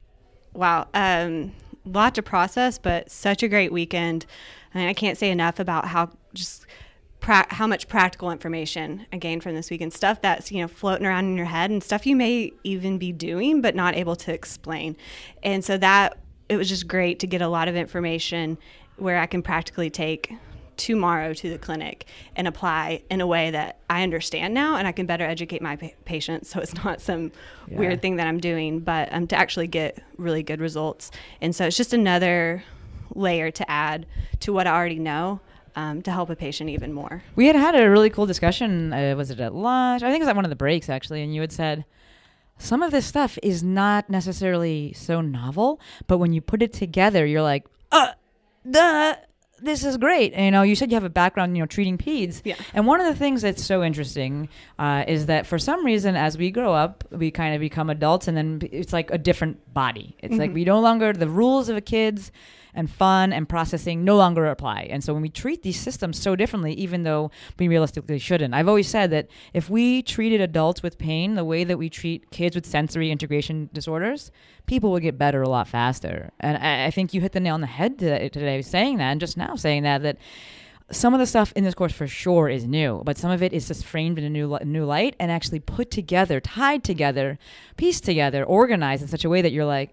Wow. Um, lot to process, but such a great weekend. I mean, I can't say enough about how just pra- how much practical information I gained from this weekend. Stuff that's, you know, floating around in your head and stuff you may even be doing but not able to explain. And so that it was just great to get a lot of information where I can practically take tomorrow to the clinic and apply in a way that I understand now, and I can better educate my pa- patients, so it's not some
Yeah.
weird thing that I'm doing, but um, to actually get really good results. And so it's just another layer to add to what I already know um, to help a patient even more.
We had had a really cool discussion. Uh, was it at lunch? I think it was at one of the breaks, actually, and you had said some of this stuff is not necessarily so novel, but when you put it together, you're like, uh, duh. This is great. You know, you said you have a background, you know, treating peds.
Yeah.
And one of the things that's so interesting uh, is that for some reason, as we grow up, we kind of become adults, and then it's like a different body. It's
Mm-hmm.
like we no longer, the rules of a kid's and fun and processing no longer apply. And so when we treat these systems so differently, even though we realistically shouldn't, I've always said that if we treated adults with pain the way that we treat kids with sensory integration disorders, people would get better a lot faster. And I, I think you hit the nail on the head today, today saying that, and just now saying that, that some of the stuff in this course for sure is new, but some of it is just framed in a new new light and actually put together, tied together, pieced together, organized in such a way that you're like,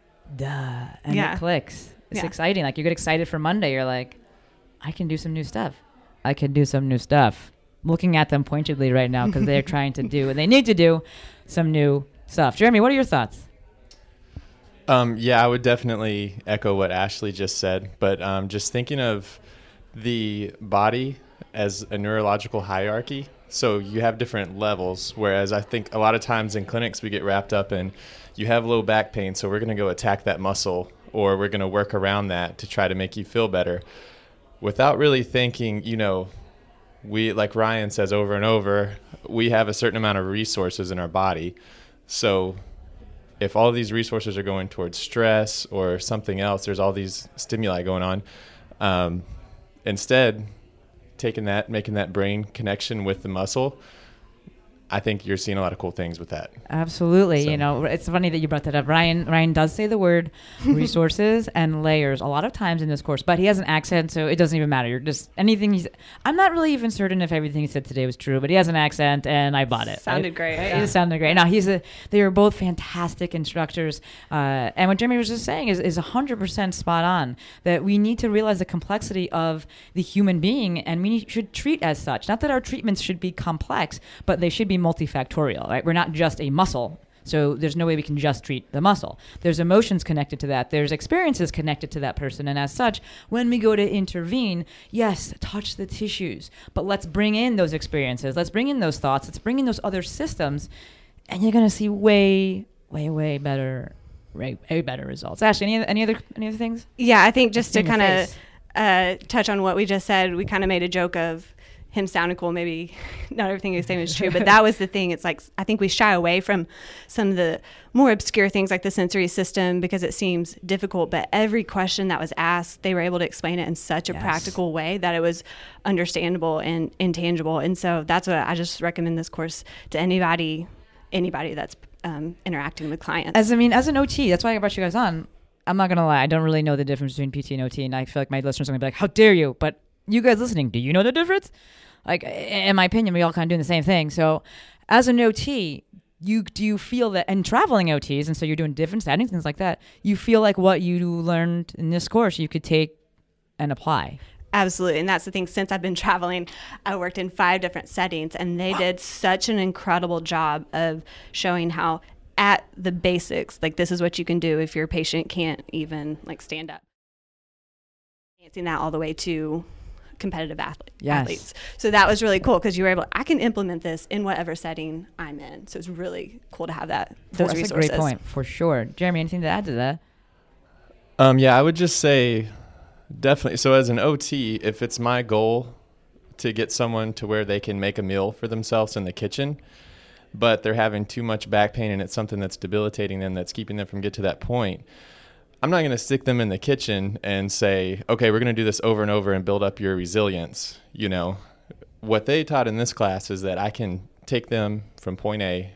duh, and
Yeah.
it clicks. It's
Yeah.
exciting. Like you get excited for Monday. You're like, I can do some new stuff. I can do some new stuff. I'm looking at them pointedly right now because they're trying to do, and they need to do some new stuff. Jeremy, what are your thoughts?
Um, yeah, I would definitely echo what Ashley just said, but um, just thinking of the body as a neurological hierarchy. So you have different levels, whereas I think a lot of times in clinics we get wrapped up in you have low back pain, so we're going to go attack that muscle, or we're going to work around that to try to make you feel better without really thinking, you know, we, like Ryan says over and over, we have a certain amount of resources in our body. So if all these resources are going towards stress or something else, there's all these stimuli going on. Um, instead, taking that, making that brain connection with the muscle, I think you're seeing a lot of cool things with that.
Absolutely.
So.
You know, it's funny that you brought that up. Ryan Ryan does say the word resources and layers a lot of times in this course, but he has an accent, so it doesn't even matter. You're just anything he's I'm not really even certain if everything he said today was true, but he has an accent and I bought it.
Sounded
right?
great.
Right?
Yeah.
It sounded great. Now he's a they are both fantastic instructors. Uh, and what Jeremy was just saying is is one hundred percent spot on, that we need to realize the complexity of the human being, and we need, should treat as such. Not that our treatments should be complex, but they should be multifactorial, right? We're not just a muscle. So there's no way we can just treat the muscle. There's emotions connected to that. There's experiences connected to that person. And as such, when we go to intervene, yes, touch the tissues, but let's bring in those experiences. Let's bring in those thoughts. Let's bring in those other systems. And you're going to see way, way, way better, way, way better results. Ashley, any, any other, any other things?
Yeah, I think just to
In your
kind of
face.
uh, touch on what we just said, we kind of made a joke of him sounding cool. Maybe not everything he was saying was true, but that was the thing. It's like, I think we shy away from some of the more obscure things like the sensory system because it seems difficult, but every question that was asked, they were able to explain it in such a
Yes.
practical way that it was understandable and intangible. And so that's what I just recommend this course to anybody, anybody that's um, interacting with clients.
As I mean, as an O T, that's why I brought you guys on. I'm not gonna lie, I don't really know the difference between P T and O T, and I feel like my listeners are gonna be like, "How dare you?" But you guys listening, do you know the difference? Like, in my opinion, we all kind of doing the same thing. So, as an O T, you do you feel that, and traveling O Ts, and so you're doing different settings, things like that. You feel like what you learned in this course, you could take and apply.
Absolutely. And that's the thing. Since I've been traveling, I worked in five different settings, and they did such an incredible job of showing how at the basics, like this is what you can do if your patient can't even like stand up. Enhancing that all the way to competitive athlete,
Yes.
athletes. So that was really cool because you were able, I can implement this in whatever setting I'm in. So it's really cool to have that, those
That's
resources.
a great point, for sure. Jeremy, anything to add to that?
Um, yeah, I would just say definitely. So as an O T, if it's my goal to get someone to where they can make a meal for themselves in the kitchen, but they're having too much back pain and it's something that's debilitating them, that's keeping them from get to that point, I'm not going to stick them in the kitchen and say, okay, we're going to do this over and over and build up your resilience. You know, what they taught in this class is that I can take them from point A,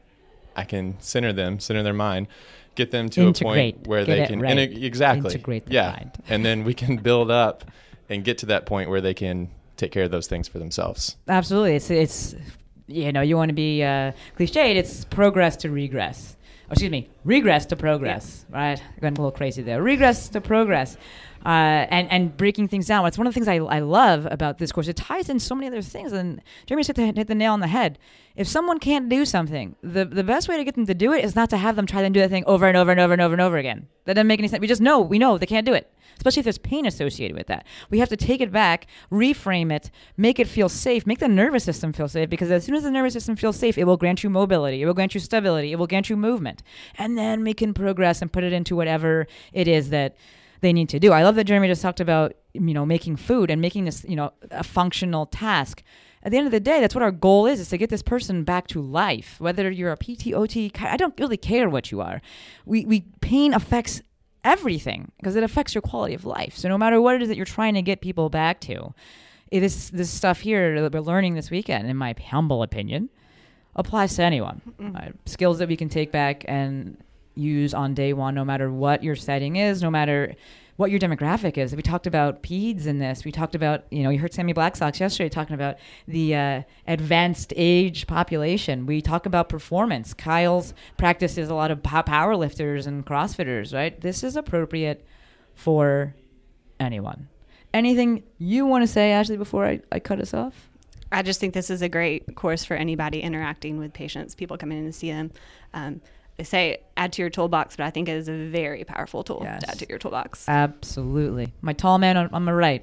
I can center them, center their mind, get them to
Integrate.
a point where
Get
they
it
can
right.
integ- exactly
Integrate the
yeah
mind.
And then we can build up and get to that point where they can take care of those things for themselves.
Absolutely. It's, it's you know, you want to be uh, cliched, it's progress to regress. Oh, excuse me, regress to progress, yeah. right? I went a little crazy there. Regress to progress. Uh, and, and breaking things down. It's one of the things I, I love about this course. It ties in so many other things. And Jeremy hit the, hit the nail on the head. If someone can't do something, the, the best way to get them to do it is not to have them try to do that thing over and over and over and over and over again. That doesn't make any sense. We just know, we know they can't do it. Especially if there's pain associated with that. We have to take it back, reframe it, make it feel safe, make the nervous system feel safe, because as soon as the nervous system feels safe, it will grant you mobility, it will grant you stability, it will grant you movement. And then we can progress and put it into whatever it is that they need to do. I love that Jeremy just talked about, you know, making food and making this, you know, a functional task. At the end of the day, that's what our goal is, is to get this person back to life. Whether you're a P T, O T, I don't really care what you are. We, we pain affects everything because it affects your quality of life. So no matter what it is that you're trying to get people back to, it is this stuff here that we're learning this weekend, in my humble opinion, applies to anyone. Mm-hmm. Uh, skills that we can take back and use on day one, no matter what your setting is, no matter what your demographic is. We talked about peds in this. We talked about, you know, you heard Sammy Blacksox yesterday talking about the uh, advanced age population. We talk about performance. Kyle's practices a lot of power lifters and CrossFitters, right? This is appropriate for anyone. Anything you want to say, Ashley, before I, I cut us off?
I just think this is a great course for anybody interacting with patients, people coming in to see them. Um, They say add to your toolbox, but I think it is a very powerful tool
yes.
to add to your toolbox.
Absolutely. My tall man on, on my right.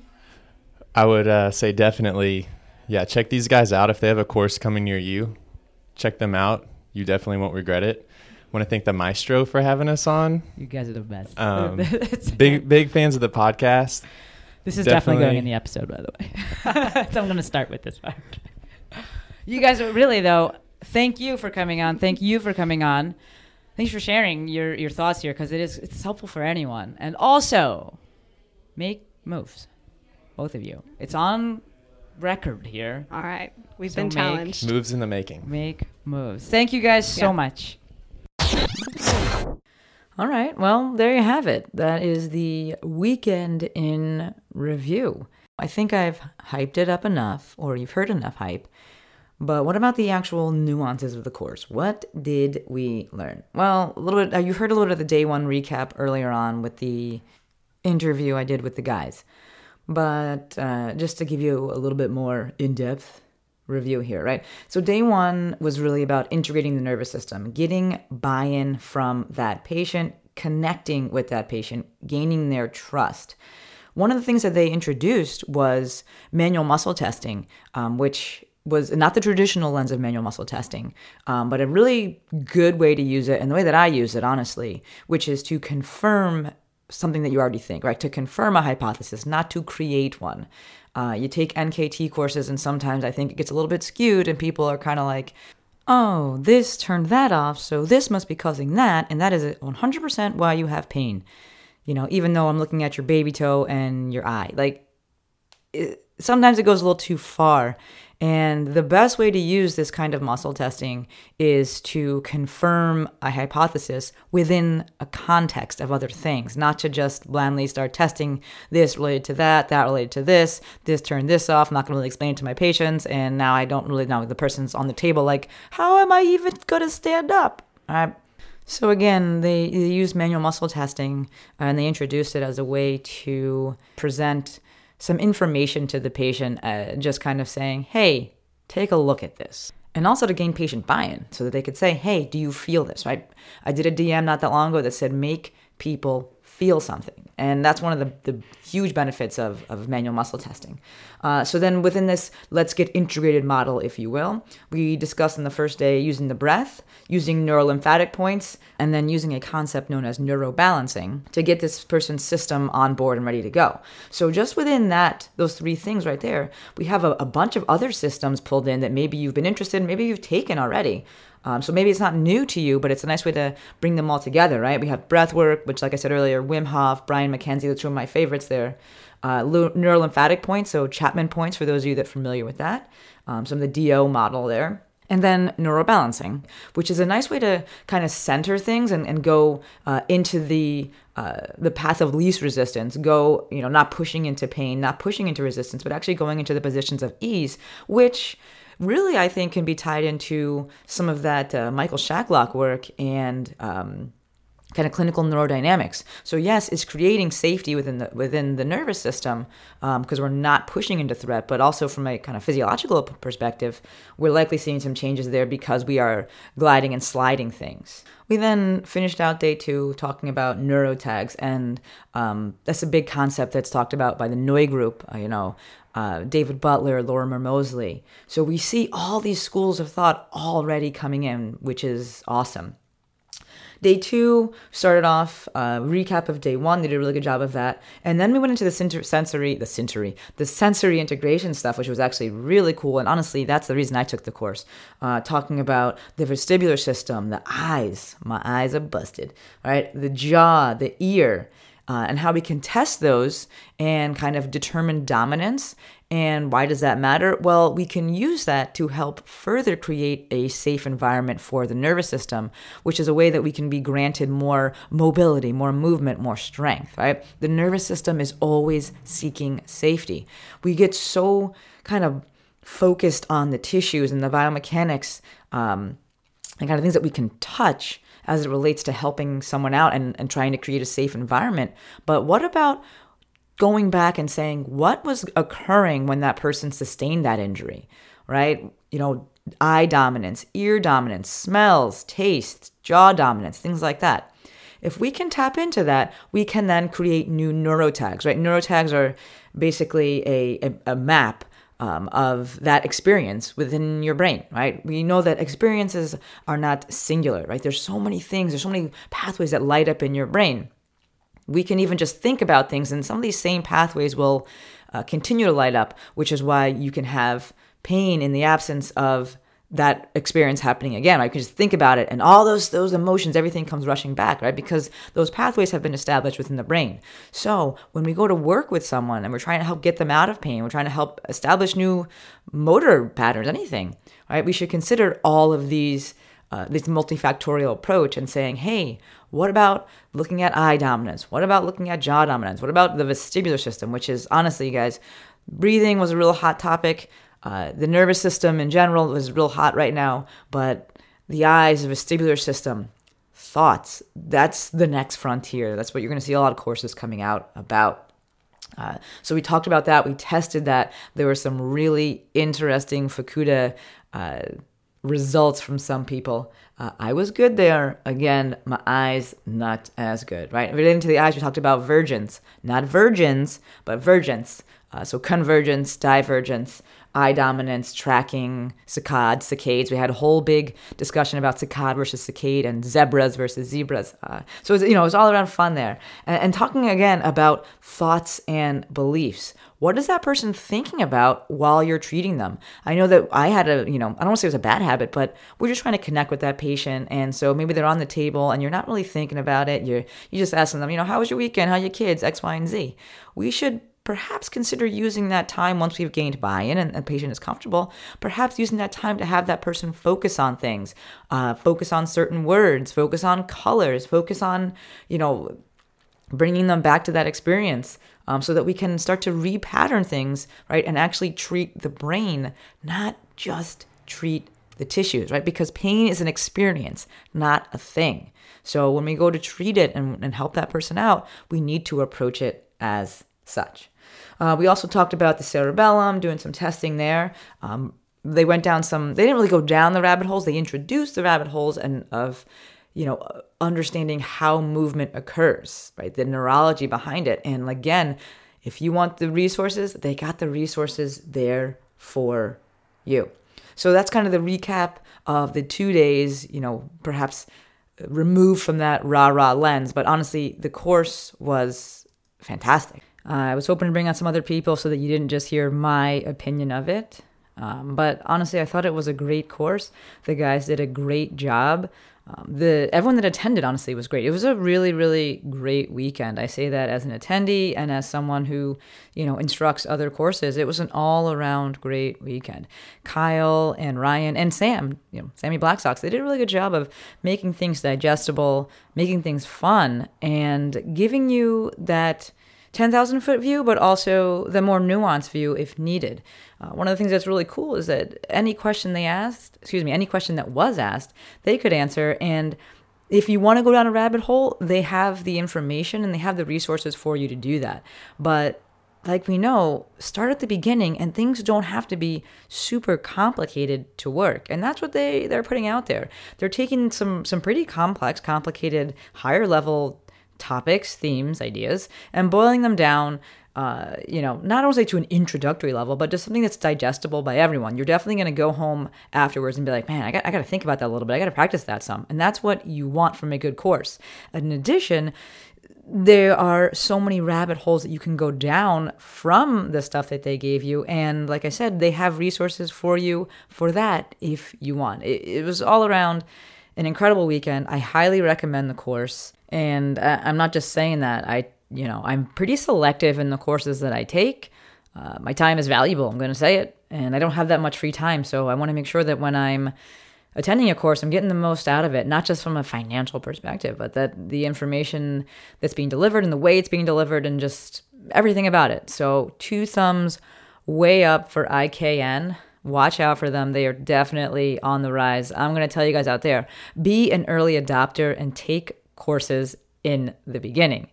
I would uh, say definitely, yeah, check these guys out. If they have a course coming near you, check them out. You definitely won't regret it. I want to thank the Maestro for having us on.
You guys are the best.
Um, big big fans of the podcast.
This is definitely, definitely going in the episode, by the way. So I'm going to start with this part. You guys are really, though, thank you for coming on. Thank you for coming on. Thanks for sharing your, your thoughts here, because it is it's helpful for anyone. And also, make moves, both of you. It's on record here.
All right. We've
so
been
make,
challenged.
Moves in the making.
Make moves. Thank you guys so
yeah.
much.
All right. Well, there you have it. That is the weekend in review. I think I've hyped it up enough, or you've heard enough hype. But what about the actual nuances of the course? What did we learn? Well, a little bit. Uh, you heard a little bit of the day one recap earlier on with the interview I did with the guys. But uh, just to give you a little bit more in-depth review here, right? So day one was really about integrating the nervous system, getting buy-in from that patient, connecting with that patient, gaining their trust. One of the things that they introduced was manual muscle testing, um, which was not the traditional lens of manual muscle testing, um, but a really good way to use it, and the way that I use it, honestly, which is to confirm something that you already think, right? To confirm a hypothesis, not to create one. Uh, you take N K T courses, and sometimes I think it gets a little bit skewed, and people are kind of like, oh, this turned that off, so this must be causing that, and that is one hundred percent why you have pain. You know, even though I'm looking at your baby toe and your eye. Like, it, sometimes it goes a little too far. And the best way to use this kind of muscle testing is to confirm a hypothesis within a context of other things, not to just blandly start testing this related to that, that related to this, this turned this off. I'm not going to really explain it to my patients. And now I don't really know. The person's on the table like, how am I even going to stand up? All right. So again, they, they use manual muscle testing, and they introduced it as a way to present some information to the patient, uh, just kind of saying, hey, take a look at this. And also to gain patient buy-in so that they could say, hey, do you feel this, right? I did a D M not that long ago that said, make people feel something. And that's one of the, the huge benefits of, of manual muscle testing. Uh, so then within this let's get integrated model, if you will, we discussed on the first day using the breath, using neurolymphatic points, and then using a concept known as neurobalancing to get this person's system on board and ready to go. So just within that, those three things right there, we have a, a bunch of other systems pulled in that maybe you've been interested in, maybe you've taken already. Um, so maybe it's not new to you, but it's a nice way to bring them all together, right? We have breath work, which, like I said earlier, Wim Hof, Brian McKenzie, that's two of my favorites there. Uh, neurolymphatic points, so Chapman points for those of you that are familiar with that. Um, some of the D O model there. And then neurobalancing, which is a nice way to kind of center things and, and go uh, into the uh, the path of least resistance. Go, you know, not pushing into pain, not pushing into resistance, but actually going into the positions of ease, which really I think can be tied into some of that uh, Michael Shacklock work and um, kind of clinical neurodynamics. So yes, it's creating safety within the within the nervous system because um, we're not pushing into threat, but also from a kind of physiological perspective, we're likely seeing some changes there because we are gliding and sliding things. We then finished out day two talking about neurotags, and um, that's a big concept that's talked about by the Noy group, uh, you know, uh, David Butler, Lorimer Moseley. So we see all these schools of thought already coming in, which is awesome. Day two started off uh, recap of day one. They did a really good job of that, and then we went into the sensory, the sensory, the sensory integration stuff, which was actually really cool. And honestly, that's the reason I took the course. Uh, talking about the vestibular system, the eyes. My eyes are busted. Right, the jaw, the ear, uh, and how we can test those and kind of determine dominance. And why does that matter? Well, we can use that to help further create a safe environment for the nervous system, which is a way that we can be granted more mobility, more movement, more strength, right? The nervous system is always seeking safety. We get so kind of focused on the tissues and the biomechanics um, and kind of things that we can touch as it relates to helping someone out and, and trying to create a safe environment. But what about going back and saying what was occurring when that person sustained that injury, right? You know, eye dominance, ear dominance, smells, taste, jaw dominance, things like that. If we can tap into that, we can then create new neurotags, right? Neurotags are basically a, a, a map um, of that experience within your brain, right? We know that experiences are not singular, right? There's so many things, there's so many pathways that light up in your brain. We can even just think about things, and some of these same pathways will uh, continue to light up, which is why you can have pain in the absence of that experience happening again, right? You can just think about it, and all those those emotions, everything comes rushing back, right? Because those pathways have been established within the brain. So when we go to work with someone and we're trying to help get them out of pain, we're trying to help establish new motor patterns, anything, right? We should consider all of these Uh, this multifactorial approach and saying, hey, what about looking at eye dominance? What about looking at jaw dominance? What about the vestibular system, which is, honestly, you guys, breathing was a real hot topic. Uh, the nervous system in general is real hot right now, but the eyes, the vestibular system, thoughts, that's the next frontier. That's what you're going to see a lot of courses coming out about. Uh, so we talked about that. We tested that. There were some really interesting Fukuda uh results from some people. Uh, I was good there. Again, my eyes, not as good, right? Relating to the eyes, we talked about vergence. Not virgins, but vergence. Uh, so convergence, divergence, eye dominance, tracking, saccades, saccades. We had a whole big discussion about saccade versus saccade and zebras versus zebras. Uh, so, it was, you know, it was all around fun there. And, and talking again about thoughts and beliefs. What is that person thinking about while you're treating them? I know that I had a, you know, I don't want to say it was a bad habit, but we're just trying to connect with that patient. And so maybe they're on the table and you're not really thinking about it. You're, you're just asking them, you know, how was your weekend? How are your kids? X, Y, and Z. We should perhaps consider using that time once we've gained buy-in and the patient is comfortable, perhaps using that time to have that person focus on things, uh, focus on certain words, focus on colors, focus on, you know, bringing them back to that experience um, so that we can start to repattern things, right, and actually treat the brain, not just treat the tissues, right, because pain is an experience, not a thing. So when we go to treat it and, and help that person out, we need to approach it as such. Uh, we also talked about the cerebellum, doing some testing there. Um, they went down some, they didn't really go down the rabbit holes. They introduced the rabbit holes and of you know, understanding how movement occurs, right? The neurology behind it. And again, if you want the resources, they got the resources there for you. So that's kind of the recap of the two days, you know, perhaps removed from that rah-rah lens. But honestly, the course was fantastic. Uh, I was hoping to bring on some other people so that you didn't just hear my opinion of it. Um, but honestly, I thought it was a great course. The guys did a great job. Um, the everyone that attended, honestly, was great. It was a really, really great weekend. I say that as an attendee and as someone who, you know, instructs other courses. It was an all-around great weekend. Kyle and Ryan and Sam, you know, Sammy Blackstocks, they did a really good job of making things digestible, making things fun, and giving you that ten thousand foot view, but also the more nuanced view if needed. Uh, one of the things that's really cool is that any question they asked, excuse me, any question that was asked, they could answer. And if you want to go down a rabbit hole, they have the information and they have the resources for you to do that. But like we know, start at the beginning, and things don't have to be super complicated to work. And that's what they, they're putting out there. They're taking some, some pretty complex, complicated, higher level topics, themes, ideas, and boiling them down, uh, you know, not only to an introductory level, but just something that's digestible by everyone. You're definitely going to go home afterwards and be like, man, I got, I got to think about that a little bit. I got to practice that some. And that's what you want from a good course. In addition, there are so many rabbit holes that you can go down from the stuff that they gave you. And like I said, they have resources for you for that if you want. It, it was all around an incredible weekend. I highly recommend the course. And I'm not just saying that. I, you know, I'm pretty selective in the courses that I take. Uh, my time is valuable. I'm going to say it. And I don't have that much free time. So I want to make sure that when I'm attending a course, I'm getting the most out of it, not just from a financial perspective, but that the information that's being delivered and the way it's being delivered and just everything about it. So two thumbs way up for I K N. Watch out for them. They are definitely on the rise. I'm going to tell you guys out there, be an early adopter and take courses in the beginning.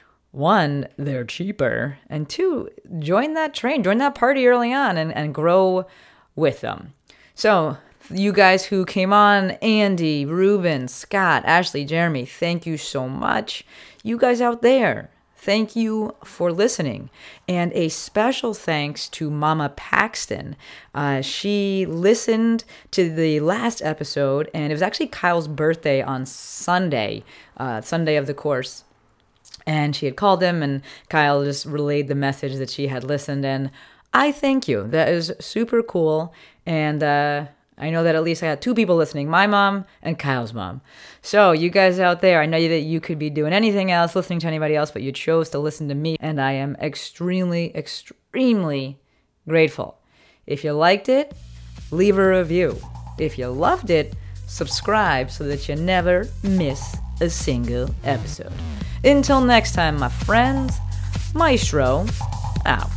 One, they're cheaper. And two, join that train, join that party early on and, and grow with them. So you guys who came on, Andy, Ruben, Scott, Ashley, Jeremy, thank you so much. You guys out there, thank you for listening. And a special thanks to Mama Paxton. Uh, she listened to the last episode, and it was actually Kyle's birthday on Sunday, uh, Sunday of the course. And she had called him, and Kyle just relayed the message that she had listened. And I thank you. That is super cool. And uh, I know that at least I had two people listening, my mom and Kyle's mom. So you guys out there, I know that you could be doing anything else, listening to anybody else, but you chose to listen to me. And I am extremely, extremely grateful. If you liked it, leave a review. If you loved it, subscribe so that you never miss a single episode. Until next time, my friends, Maestro out.